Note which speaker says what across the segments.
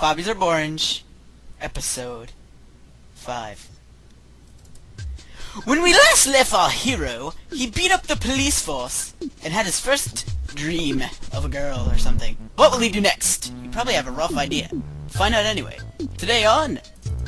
Speaker 1: Bobbies Are Borange, Episode 5. When we last left our hero, he beat up the police force and had his first dream of a girl or something. What will he do next? You probably have a rough idea. Find out anyway. Today on...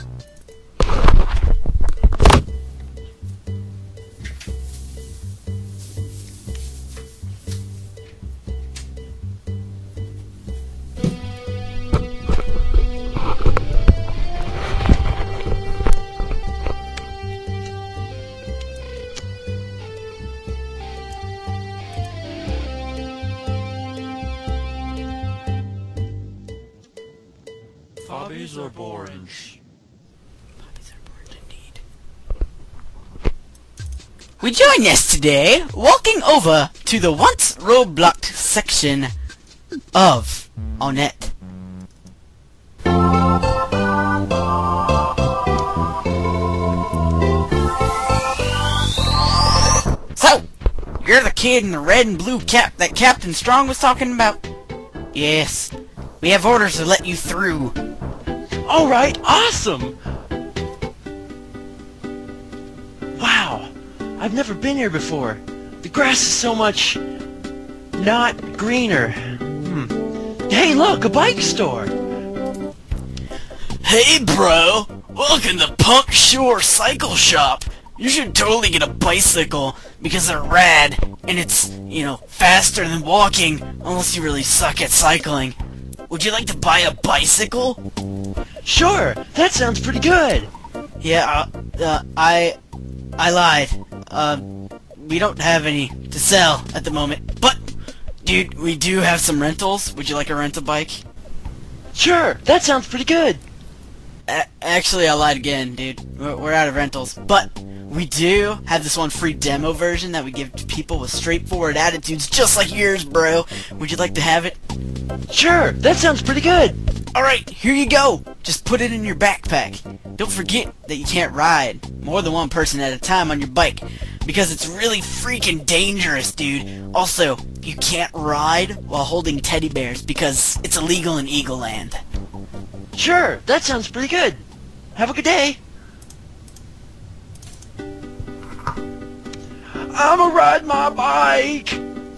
Speaker 2: Bobbies Are Borange.
Speaker 1: Bobbies Are Borange indeed. We join yesterday walking over to the once roadblocked section of Onett. So, you're the kid in the red and blue cap that Captain Strong was talking about? Yes. We have orders to let you through.
Speaker 2: Alright, awesome! Wow, I've never been here before. The grass is so much... not greener. Hey look, a bike store!
Speaker 1: Hey bro, welcome to Punk Shore Cycle Shop. You should totally get a bicycle because they're rad and it's, you know, faster than walking unless you really suck at cycling. Would you like to buy a bicycle?
Speaker 2: Sure, that sounds pretty good.
Speaker 1: Yeah, I lied. We don't have any to sell at the moment. But, dude, we do have some rentals. Would you like to rent a bike?
Speaker 2: Sure, that sounds pretty good.
Speaker 1: Actually, I lied again, dude. We're out of rentals. But, we do have this one free demo version that we give to people with straightforward attitudes just like yours, bro. Would you like to have it?
Speaker 2: Sure, that sounds pretty good.
Speaker 1: Alright, here you go. Just put it in your backpack. Don't forget that you can't ride more than one person at a time on your bike because it's really freaking dangerous, dude. Also, you can't ride while holding teddy bears because it's illegal in Eagle Land.
Speaker 2: Sure, that sounds pretty good. Have a good day. I'ma ride my bike!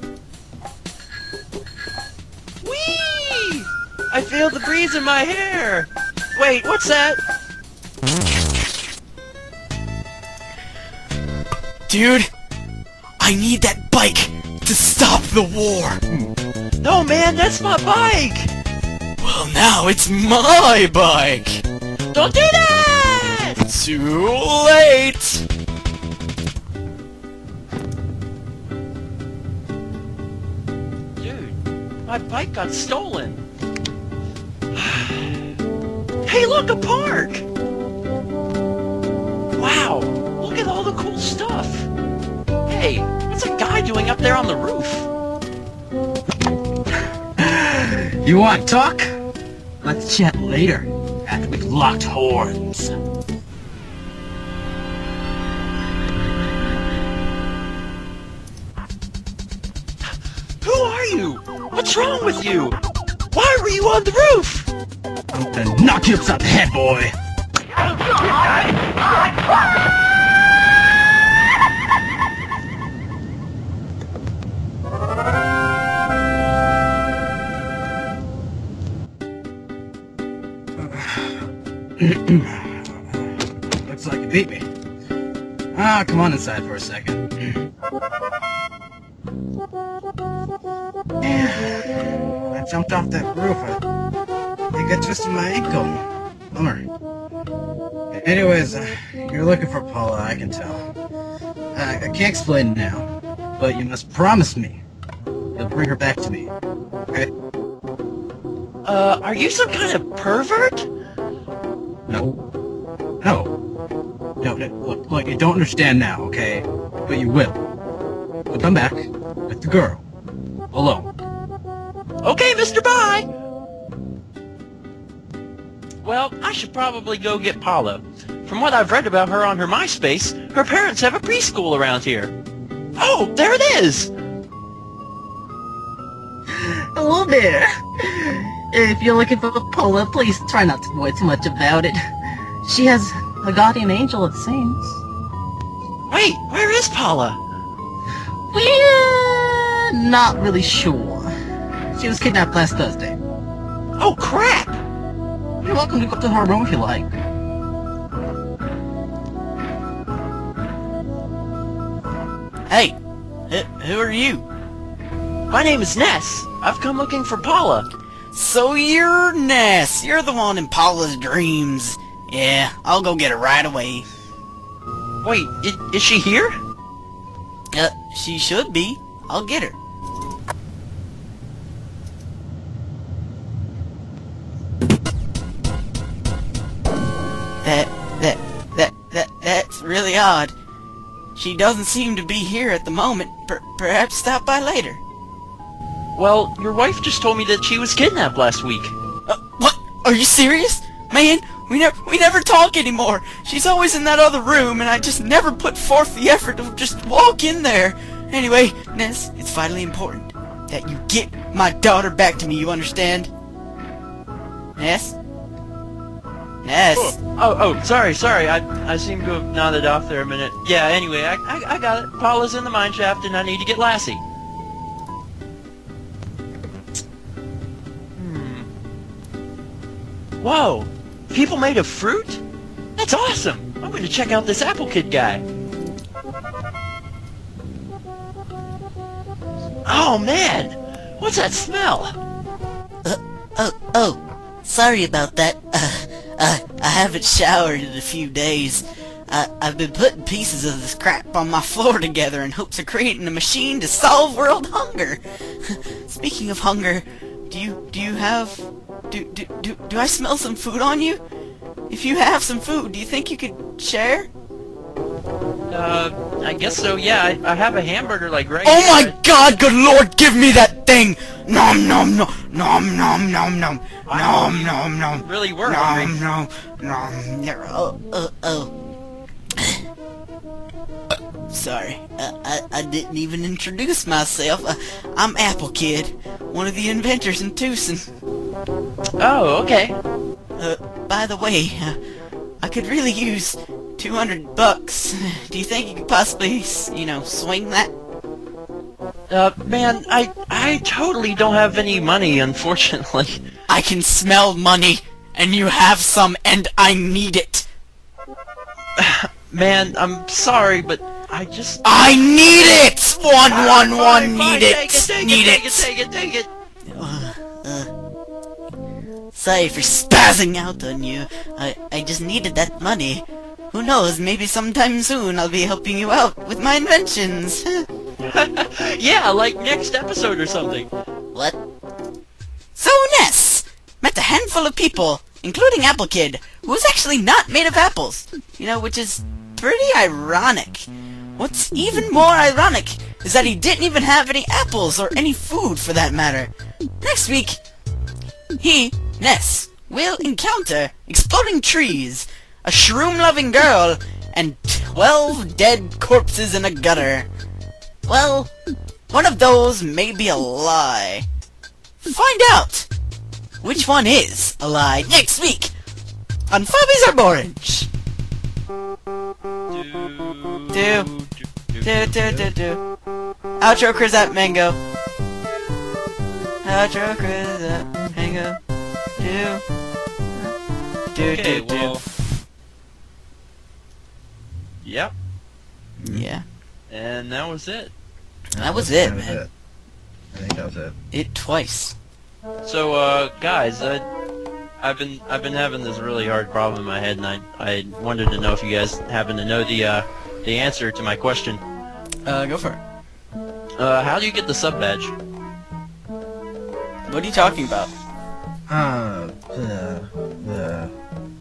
Speaker 2: Whee! I feel the breeze in my hair! Wait, what's that?
Speaker 1: Dude, I need that bike to stop the war!
Speaker 2: No man, that's my bike!
Speaker 1: Well, now it's my bike!
Speaker 2: Don't do that!
Speaker 1: Too late!
Speaker 2: Dude, my bike got stolen. Hey, look, a park! Wow, look at all the cool stuff. Hey, what's a guy doing up there on the roof?
Speaker 3: You want to talk? Let's chat later, after we've locked horns.
Speaker 2: Who are you? What's wrong with you? Why were you on the roof?
Speaker 3: I'm gonna knock you upside the head, boy! Looks like you beat me. Come on inside for a second. I jumped off that roof. I got twisted my ankle. Bummer. Anyways, you're looking for Paula, I can tell. I can't explain it now, but you must promise me you'll bring her back to me, okay?
Speaker 2: Are you some kind of pervert?
Speaker 3: No. No, look, you don't understand now, okay? But you will. But come back with the girl. Alone.
Speaker 2: Okay, Mr. Bye! Well, I should probably go get Paula. From what I've read about her on her MySpace, her parents have a preschool around here. Oh, there it is!
Speaker 3: Hello there!
Speaker 4: If you're looking for Paula, please try not to worry too much about it. She has a guardian angel, it seems.
Speaker 2: Wait, where is Paula?
Speaker 4: We're not really sure. She was kidnapped last Thursday.
Speaker 2: Oh, crap!
Speaker 4: You're welcome to go to her room if you like.
Speaker 1: Hey, who are you?
Speaker 2: My name is Ness. I've come looking for Paula.
Speaker 1: So you're Ness. You're the one in Paula's dreams. Yeah, I'll go get her right away.
Speaker 2: Wait, is she here?
Speaker 1: She should be. I'll get her. That's really odd. She doesn't seem to be here at the moment. Perhaps stop by later.
Speaker 2: Well, your wife just told me that she was kidnapped last week.
Speaker 1: What? Are you serious? Man, we never talk anymore. She's always in that other room, and I just never put forth the effort to just walk in there. Anyway, Ness, it's vitally important that you get my daughter back to me, you understand? Ness? Ness?
Speaker 2: Oh, sorry. I seem to have nodded off there a minute. Yeah, anyway, I got it. Paula's in the mine shaft, and I need to get Lassie. Whoa! People made of fruit? That's awesome! I'm going to check out this Apple Kid guy. Oh, man! What's that smell?
Speaker 1: Sorry about that. I haven't showered in a few days. I've been putting pieces of this crap on my floor together in hopes of creating a machine to solve world hunger. Speaking of hunger, do you have... Do I smell some food on you? If you have some food, do you think you could share?
Speaker 2: I guess so, yeah. I have a hamburger, like, right
Speaker 1: Oh
Speaker 2: here.
Speaker 1: my god, good lord, give me that thing! Nom nom nom, nom nom nom nom,
Speaker 2: Wow,
Speaker 1: nom nom nom,
Speaker 2: really were
Speaker 1: nom
Speaker 2: hungry.
Speaker 1: nom, oh. Sorry, I didn't even introduce myself. I'm Apple Kid, one of the inventors in Tucson.
Speaker 2: Oh, okay.
Speaker 1: By the way, I could really use $200. Do you think you could possibly, swing that?
Speaker 2: Man, I totally don't have any money, unfortunately.
Speaker 1: I can smell money, and you have some, and I need it.
Speaker 2: Man, I'm sorry, but I
Speaker 1: need it! One, need it!
Speaker 2: Take it!
Speaker 1: Sorry for spazzing out on you. I just needed that money. Who knows, maybe sometime soon I'll be helping you out with my inventions.
Speaker 2: Yeah, like next episode or something.
Speaker 1: What? So, Ness met a handful of people, including Apple Kid, who was actually not made of apples. Which is pretty ironic. What's even more ironic is that he didn't even have any apples, or any food for that matter. Next week, he, Ness, will encounter exploding trees, a shroom-loving girl, and 12 dead corpses in a gutter. Well, one of those may be a lie. Find out which one is a lie next week on Fubbies Are Orange. Do. Outro Chris at Mango. Outro Chris at Mango.
Speaker 2: Okay, well, yep.
Speaker 1: Yeah.
Speaker 2: And that was it.
Speaker 1: That was it,
Speaker 3: That was
Speaker 1: man.
Speaker 3: it. I think that was it.
Speaker 1: It twice.
Speaker 2: So, guys, I've been having this really hard problem in my head, and I wanted to know if you guys happen to know the answer to my question.
Speaker 1: Go for it.
Speaker 2: How do you get the sub badge?
Speaker 1: What are you talking about?
Speaker 3: The